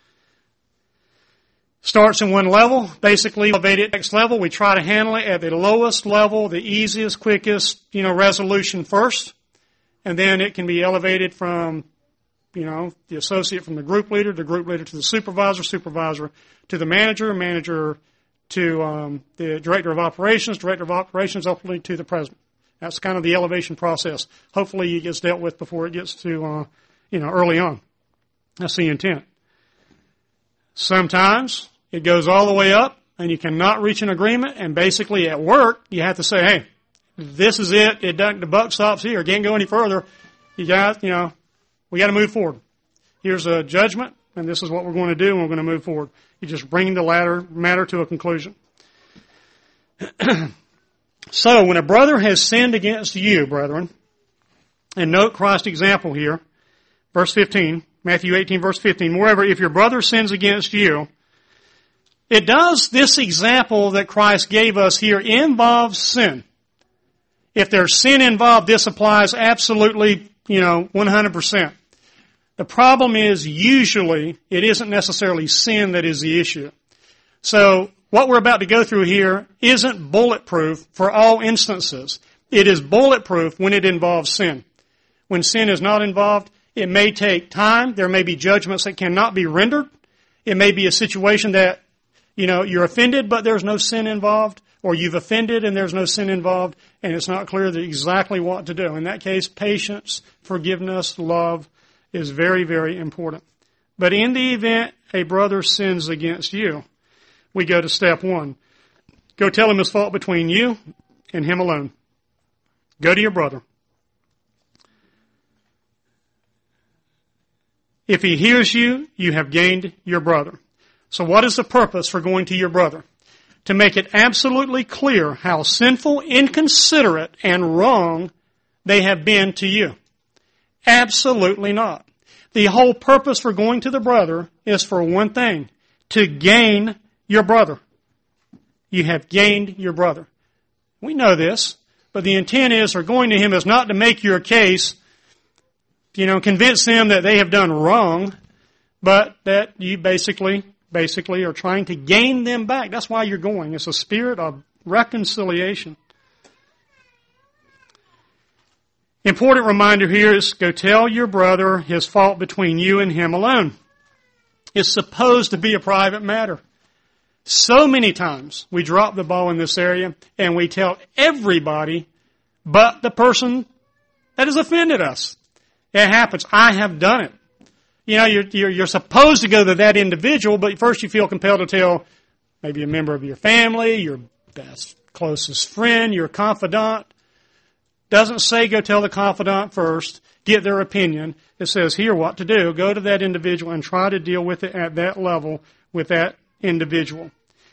Starts in one level, basically elevate it to the next level. We try to handle it at the lowest level, the easiest, quickest, you know, resolution first. And then it can be elevated from, you know, the associate from the group leader, the group leader to the supervisor, supervisor to the manager, manager to um, the director of operations, director of operations ultimately to the president. That's kind of the elevation process. Hopefully it gets dealt with before it gets to, uh, you know, early on. That's the intent. Sometimes it goes all the way up and you cannot reach an agreement, and basically at work you have to say, hey, this is it. It doesn't, the buck stops here. It can't go any further. You got, you know, we got to move forward. Here's a judgment, and this is what we're going to do, and we're going to move forward. You just bring the latter matter to a conclusion. So, when a brother has sinned against you, brethren, and note Christ's example here, verse fifteen, Matthew eighteen, verse fifteen, moreover, if your brother sins against you, it does, this example that Christ gave us here involves sin. If there's sin involved, this applies absolutely, you know, one hundred percent. The problem is usually it isn't necessarily sin that is the issue. So what we're about to go through here isn't bulletproof for all instances. It is bulletproof when it involves sin. When sin is not involved, it may take time. There may be judgments that cannot be rendered. It may be a situation that, you know, you're offended, but there's no sin involved, or you've offended and there's no sin involved, and it's not clear that exactly what to do. In that case, patience, forgiveness, love is very, very important. But in the event a brother sins against you, we go to step one. Go tell him his fault between you and him alone. Go to your brother. If he hears you, you have gained your brother. So what is the purpose for going to your brother? To make it absolutely clear how sinful, inconsiderate, and wrong they have been to you. Absolutely not. The whole purpose for going to the brother is for one thing, to gain your brother. You have gained your brother. We know this, but the intent is for going to him is not to make your case, you know, convince them that they have done wrong, but that you basically, basically are trying to gain them back. That's why you're going. It's a spirit of reconciliation. Important reminder here is go tell your brother his fault between you and him alone. It's supposed to be a private matter. So many times we drop the ball in this area and we tell everybody but the person that has offended us. It happens. I have done it. You know, you're, you're, you're supposed to go to that individual, but first you feel compelled to tell maybe a member of your family, your best, closest friend, your confidant. Doesn't say go tell the confidant first, get their opinion. It says here what to do. Go to that individual and try to deal with it at that level with that individual.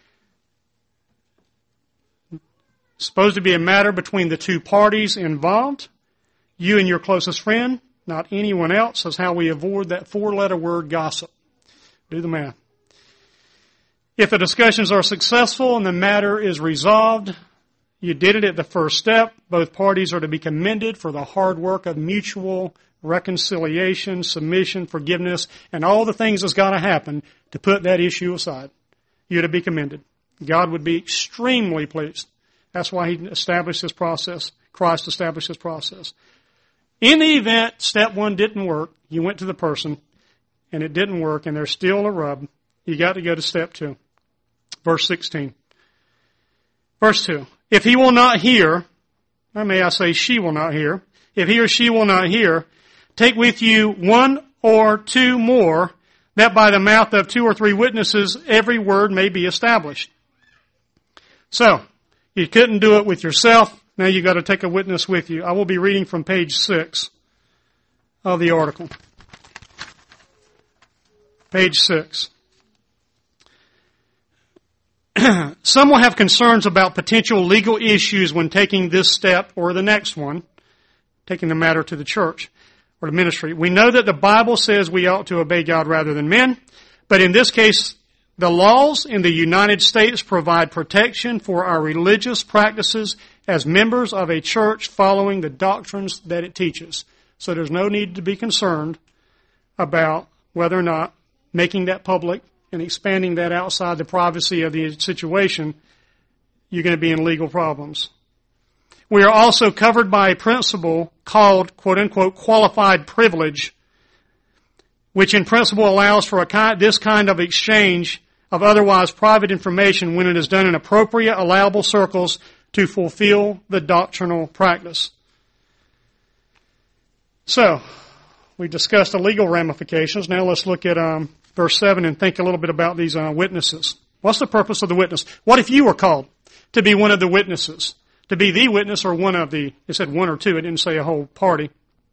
It's supposed to be a matter between the two parties involved, you and your closest friend, not anyone else. That's how we avoid that four-letter word gossip. Do the math. If the discussions are successful and the matter is resolved, you did it at the first step. Both parties are to be commended for the hard work of mutual reconciliation, submission, forgiveness, and all the things that's got to happen to put that issue aside. You're to be commended. God would be extremely pleased. That's why He established this process. Christ established this process. In the event step one didn't work, you went to the person, and it didn't work, and there's still a rub, you got to go to step two. Verse sixteen. Verse two. If he will not hear, or may I say she will not hear, if he or she will not hear, take with you one or two more, that by the mouth of two or three witnesses every word may be established. So, you couldn't do it with yourself. Now you've got to take a witness with you. I will be reading from page six of the article. Page six. Some will have concerns about potential legal issues when taking this step or the next one, taking the matter to the church or the ministry. We know that the Bible says we ought to obey God rather than men, but in this case, the laws in the United States provide protection for our religious practices as members of a church following the doctrines that it teaches. So there's no need to be concerned about whether or not making that public and expanding that outside the privacy of the situation, you're going to be in legal problems. We are also covered by a principle called, quote-unquote, qualified privilege, which in principle allows for a kind, this kind of exchange of otherwise private information when it is done in appropriate, allowable circles to fulfill the doctrinal practice. So, we discussed the legal ramifications. Now let's look at um, verse seven and think a little bit about these uh, witnesses. What's the purpose of the witness? What if you were called to be one of the witnesses? To be the witness or one of the, it said one or two, it didn't say a whole party.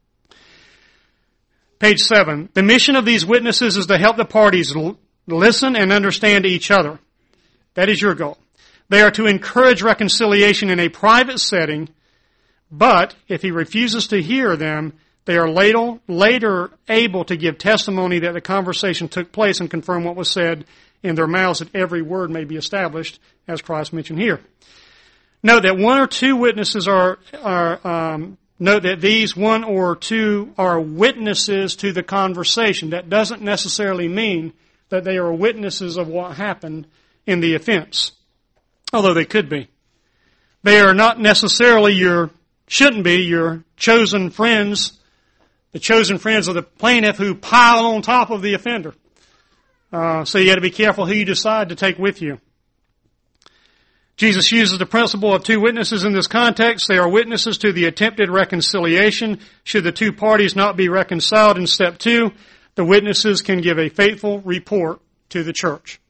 Page seven. The mission of these witnesses is to help the parties l- listen and understand each other. That is your goal. They are to encourage reconciliation in a private setting, but if he refuses to hear them, they are later, later able to give testimony that the conversation took place and confirm what was said in their mouths, that every word may be established, as Christ mentioned here. Note that one or two witnesses are, are um, note that these one or two are witnesses to the conversation. That doesn't necessarily mean that they are witnesses of what happened in the offense, although they could be. They are not necessarily your, shouldn't be your chosen friends, the chosen friends of the plaintiff who pile on top of the offender. Uh, so you got to be careful who you decide to take with you. Jesus uses the principle of two witnesses in this context. They are witnesses to the attempted reconciliation. Should the two parties not be reconciled in step two, the witnesses can give a faithful report to the church,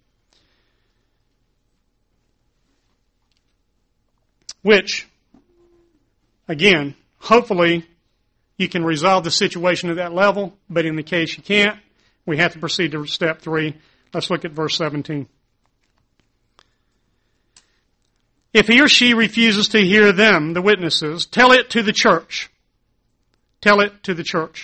which, again, hopefully you can resolve the situation at that level, but in the case you can't, we have to proceed to step three. Let's look at verse seventeen. If he or she refuses to hear them, the witnesses, tell it to the church. Tell it to the church.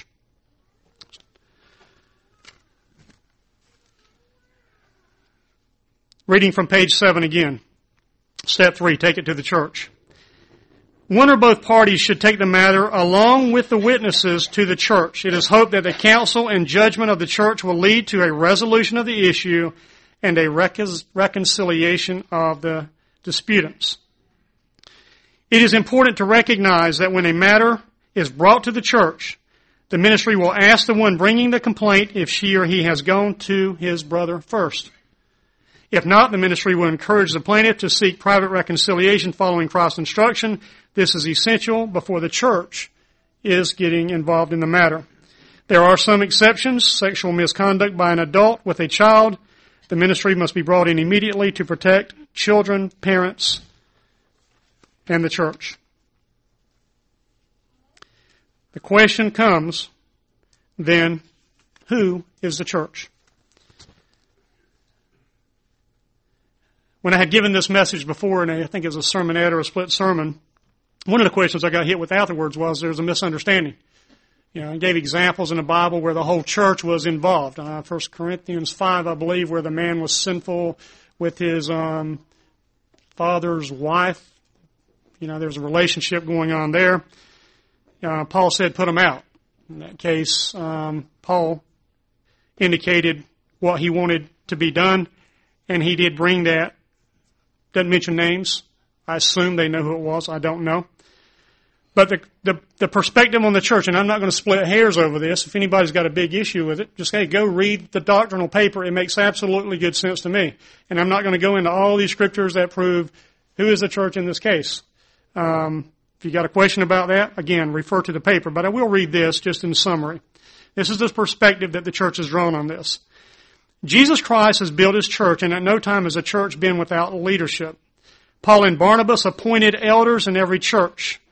Reading from page seven again. Step three, take it to the church. One or both parties should take the matter along with the witnesses to the church. It is hoped that the counsel and judgment of the church will lead to a resolution of the issue and a recon- reconciliation of the disputants. It is important to recognize that when a matter is brought to the church, the ministry will ask the one bringing the complaint if she or he has gone to his brother first. If not, the ministry will encourage the plaintiff to seek private reconciliation following Christ's instruction. This is essential before the church is getting involved in the matter. There are some exceptions. Sexual misconduct by an adult with a child. The ministry must be brought in immediately to protect children, parents, and the church. The question comes, then, who is the church? When I had given this message before, and I think it was a sermonette or a split sermon, one of the questions I got hit with afterwards was there's a misunderstanding. You know, I gave examples in the Bible where the whole church was involved. Uh, First Corinthians five, I believe, where the man was sinful with his um, father's wife. You know, there's a relationship going on there. Uh, Paul said, put them out. In that case, um, Paul indicated what he wanted to be done, and he did bring that. Doesn't mention names. I assume they know who it was. I don't know. But the, the the perspective on the church, and I'm not going to split hairs over this. If anybody's got a big issue with it, just, hey, go read the doctrinal paper. It makes absolutely good sense to me. And I'm not going to go into all these scriptures that prove who is the church in this case. Um, if you got a question about that, again, refer to the paper. But I will read this just in summary. This is the perspective that the church has drawn on this. Jesus Christ has built his church, and at no time has a church been without leadership. Paul and Barnabas appointed elders in every church.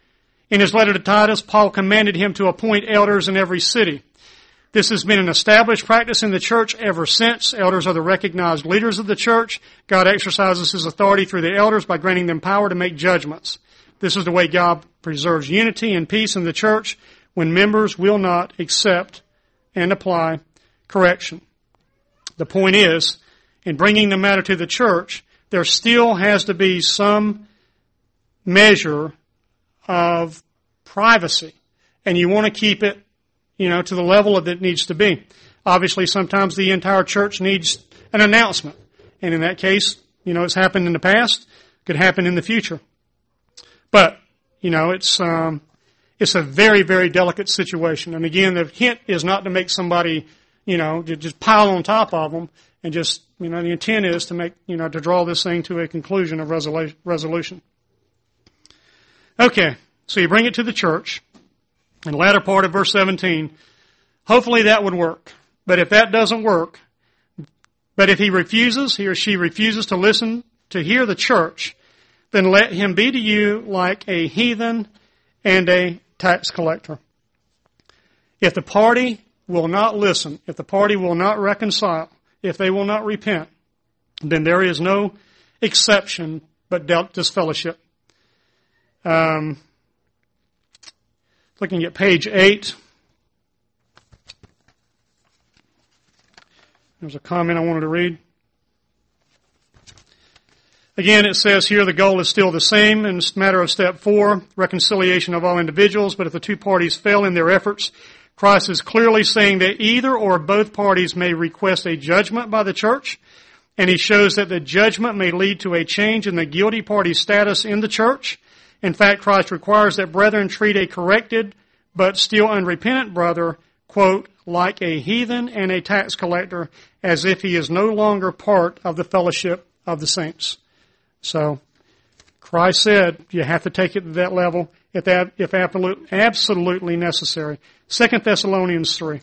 In his letter to Titus, Paul commanded him to appoint elders in every city. This has been an established practice in the church ever since. Elders are the recognized leaders of the church. God exercises his authority through the elders by granting them power to make judgments. This is the way God preserves unity and peace in the church when members will not accept and apply correction. The point is, in bringing the matter to the church, there still has to be some measure of privacy. And you want to keep it, you know, to the level that it needs to be. Obviously, sometimes the entire church needs an announcement. And in that case, you know, it's happened in the past, could happen in the future. But, you know, it's, um, it's a very, very delicate situation. And again, the hint is not to make somebody, you know, just pile on top of them and just, you know, the intent is to make, you know, to draw this thing to a conclusion of resolution. Okay, so you bring it to the church. In the latter part of verse seventeen, hopefully that would work. But if that doesn't work, but if he refuses, he or she refuses to listen, to hear the church, then let him be to you like a heathen and a tax collector. If the party will not listen, if the party will not reconcile, if they will not repent, then there is no exception but disfellowship. Um, looking at page eight, there's a comment I wanted to read. Again, it says here the goal is still the same in this matter of step four, reconciliation of all individuals, but if the two parties fail in their efforts, Christ is clearly saying that either or both parties may request a judgment by the church, and he shows that the judgment may lead to a change in the guilty party's status in the church. In fact, Christ requires that brethren treat a corrected but still unrepentant brother, quote, like a heathen and a tax collector, as if he is no longer part of the fellowship of the saints. So, Christ said you have to take it to that level if, that, if absolutely necessary. Second Thessalonians three.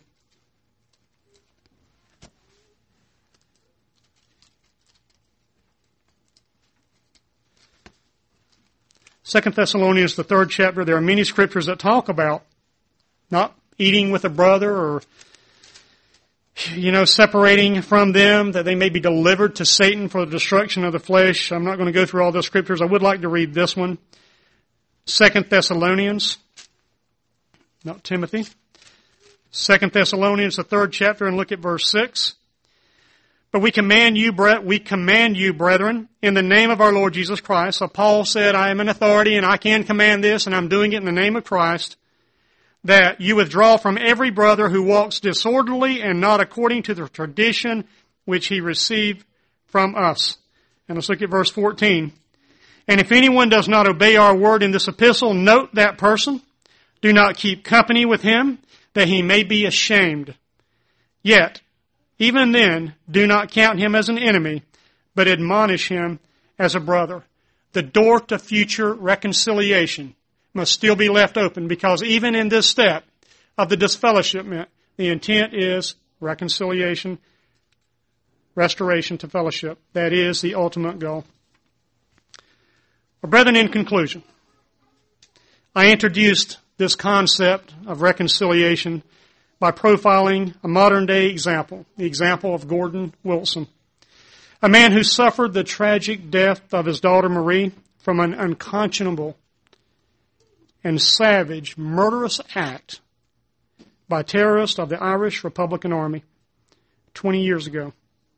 Second Thessalonians, the third chapter, there are many scriptures that talk about not eating with a brother or, you know, separating from them, that they may be delivered to Satan for the destruction of the flesh. I'm not going to go through all those scriptures. I would like to read this one. Second Thessalonians, not Timothy. Second Thessalonians, the third chapter, and look at verse six. But we command you, we command you, brethren, in the name of our Lord Jesus Christ. So Paul said, I am an authority and I can command this, and I'm doing it in the name of Christ, that you withdraw from every brother who walks disorderly and not according to the tradition which he received from us. And let's look at verse fourteen. And if anyone does not obey our word in this epistle, note that person. Do not keep company with him, that he may be ashamed. Yet, even then, do not count him as an enemy, but admonish him as a brother. The door to future reconciliation must still be left open, because even in this step of the disfellowshipment, the intent is reconciliation, restoration to fellowship. That is the ultimate goal. Well, brethren, in conclusion, I introduced this concept of reconciliation by profiling a modern-day example, the example of Gordon Wilson, a man who suffered the tragic death of his daughter Marie from an unconscionable and savage, murderous act by terrorists of the Irish Republican Army twenty years ago.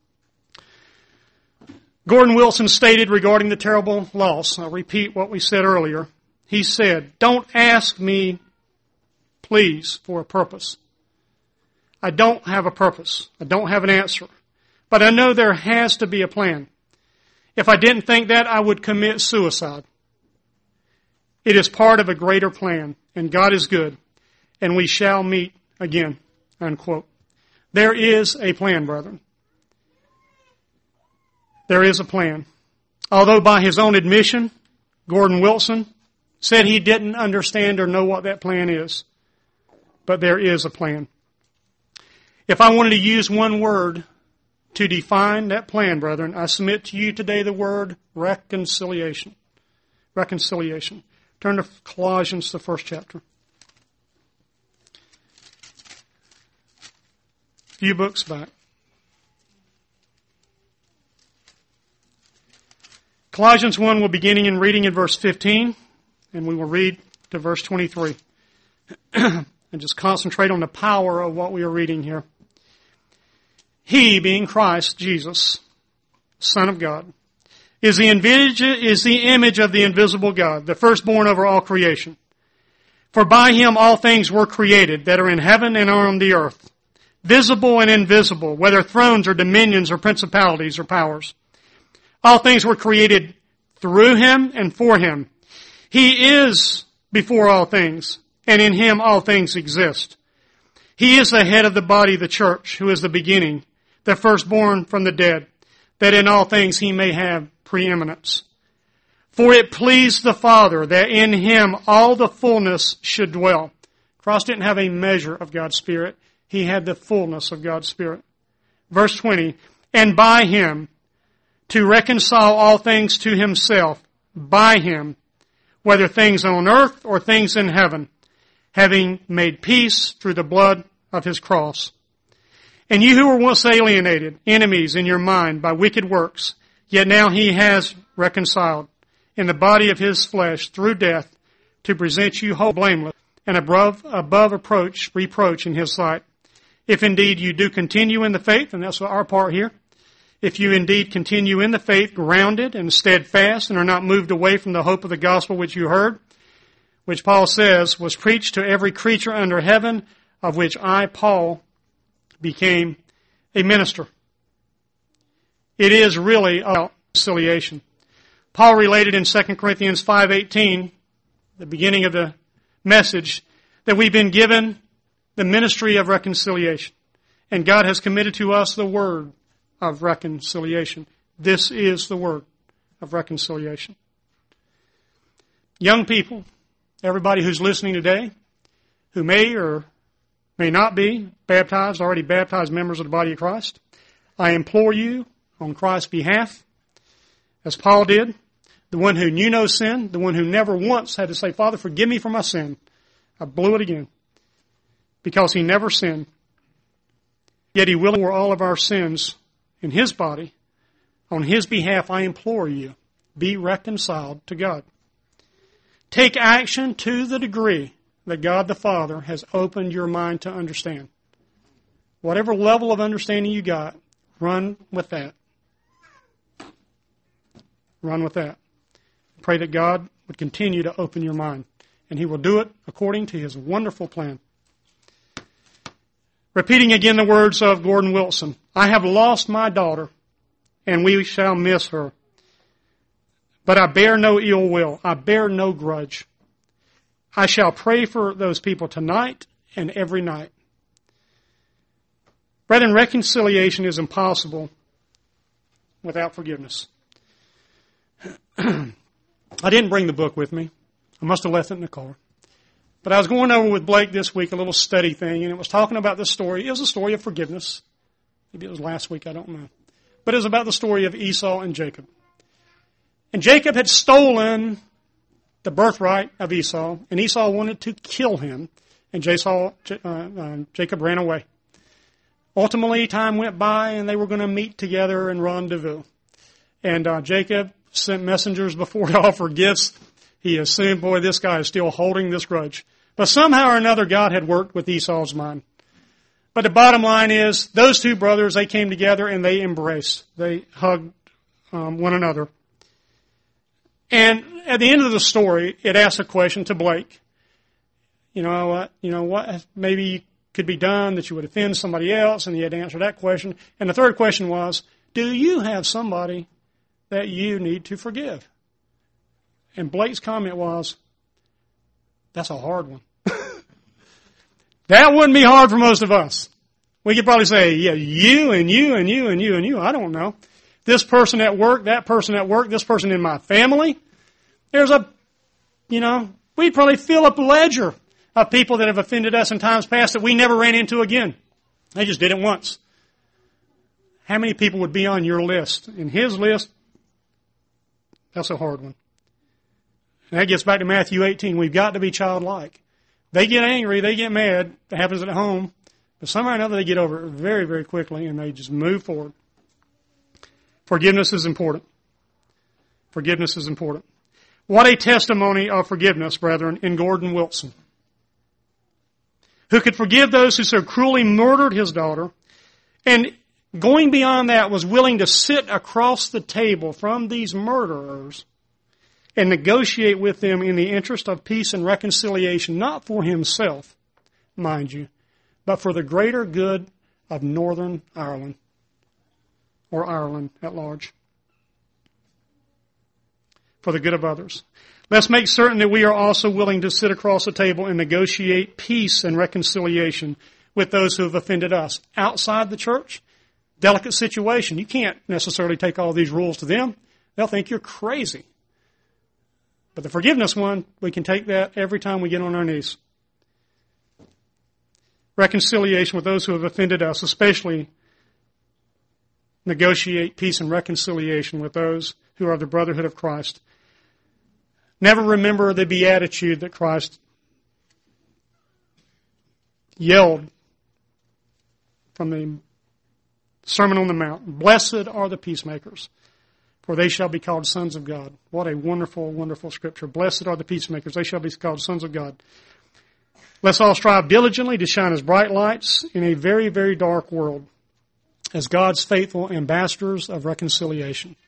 Gordon Wilson stated regarding the terrible loss, I'll repeat what we said earlier, he said, "Don't ask me, please, for a purpose. I don't have a purpose. I don't have an answer. But I know there has to be a plan. If I didn't think that, I would commit suicide. It is part of a greater plan, and God is good, and we shall meet again," unquote. There is a plan, brethren. There is a plan. Although by his own admission, Gordon Wilson said he didn't understand or know what that plan is. But there is a plan. If I wanted to use one word to define that plan, brethren, I submit to you today the word reconciliation. Reconciliation. Turn to Colossians, the first chapter. A few books back. Colossians one, we're beginning and reading in verse fifteen, and we will read to verse twenty-three. And just concentrate on the power of what we are reading here. He, being Christ Jesus, Son of God, is the, invid- is the image of the invisible God, the firstborn over all creation. For by him all things were created that are in heaven and are on the earth, visible and invisible, whether thrones or dominions or principalities or powers. All things were created through him and for him. He is before all things, and in him all things exist. He is the head of the body, the church, who is the beginning, the firstborn from the dead, that in all things he may have preeminence. For it pleased the Father that in him all the fullness should dwell. Christ didn't have a measure of God's Spirit. He had the fullness of God's Spirit. Verse twenty, and by him to reconcile all things to himself, by him, whether things on earth or things in heaven, having made peace through the blood of his cross. And you who were once alienated, enemies in your mind by wicked works, yet now he has reconciled in the body of his flesh through death to present you whole, blameless, and above, above approach, reproach in his sight. If indeed you do continue in the faith, and that's our part here, if you indeed continue in the faith, grounded and steadfast, and are not moved away from the hope of the gospel which you heard, which Paul says was preached to every creature under heaven, of which I, Paul, became a minister. It is really about reconciliation. Paul related in Second Corinthians five eighteen, the beginning of the message, that we've been given the ministry of reconciliation. And God has committed to us the word of reconciliation. This is the word of reconciliation. Young people, everybody who's listening today, who may or may not be baptized, already baptized members of the body of Christ, I implore you on Christ's behalf, as Paul did, the one who knew no sin, the one who never once had to say, Father, forgive me for my sin. I blew it again. Because he never sinned. Yet he will for all of our sins in his body. On his behalf, I implore you, be reconciled to God. Take action to the degree that God the Father has opened your mind to understand. Whatever level of understanding you got, run with that. Run with that. Pray that God would continue to open your mind, and he will do it according to his wonderful plan. Repeating again the words of Gordon Wilson, I have lost my daughter, and we shall miss her. But I bear no ill will. I bear no grudge. I shall pray for those people tonight and every night. Brethren, reconciliation is impossible without forgiveness. I didn't bring the book with me. I must have left it in the car. But I was going over with Blake this week a little study thing, and it was talking about this story. It was a story of forgiveness. Maybe it was last week, I don't know. But it was about the story of Esau and Jacob. And Jacob had stolen the birthright of Esau, and Esau wanted to kill him, and Jacob, uh, uh, Jacob ran away. Ultimately, time went by, and they were going to meet together and rendezvous. And uh, Jacob sent messengers before to offer gifts. He assumed, boy, this guy is still holding this grudge. But somehow or another, God had worked with Esau's mind. But the bottom line is, those two brothers, they came together and they embraced. They hugged um, one another. And at the end of the story, it asks a question to Blake. You know what? You know what? Maybe could be done that you would offend somebody else, and he had to answer that question. And the third question was, do you have somebody that you need to forgive? And Blake's comment was, that's a hard one. That wouldn't be hard for most of us. We could probably say, yeah, you and you and you and you and you. I don't know. This person at work, that person at work, this person in my family. There's a, you know, we'd probably fill up a ledger of people that have offended us in times past that we never ran into again. They just did it once. How many people would be on your list? In his list, that's a hard one. And that gets back to Matthew eighteen. We've got to be childlike. They get angry, they get mad. It happens at home. But somehow or another they get over it very, very quickly and they just move forward. Forgiveness is important. Forgiveness is important. What a testimony of forgiveness, brethren, in Gordon Wilson, who could forgive those who so cruelly murdered his daughter, and going beyond that was willing to sit across the table from these murderers and negotiate with them in the interest of peace and reconciliation, not for himself, mind you, but for the greater good of Northern Ireland, or Ireland at large, for the good of others. Let's make certain that we are also willing to sit across the table and negotiate peace and reconciliation with those who have offended us. Outside the church, delicate situation. You can't necessarily take all these rules to them. They'll think you're crazy. But the forgiveness one, we can take that every time we get on our knees. Reconciliation with those who have offended us, especially negotiate peace and reconciliation with those who are the brotherhood of Christ. Never remember the beatitude that Christ yelled from the Sermon on the Mount. Blessed are the peacemakers, for they shall be called sons of God. What a wonderful, wonderful scripture. Blessed are the peacemakers, they shall be called sons of God. Let's all strive diligently to shine as bright lights in a very, very dark world as God's faithful ambassadors of reconciliation.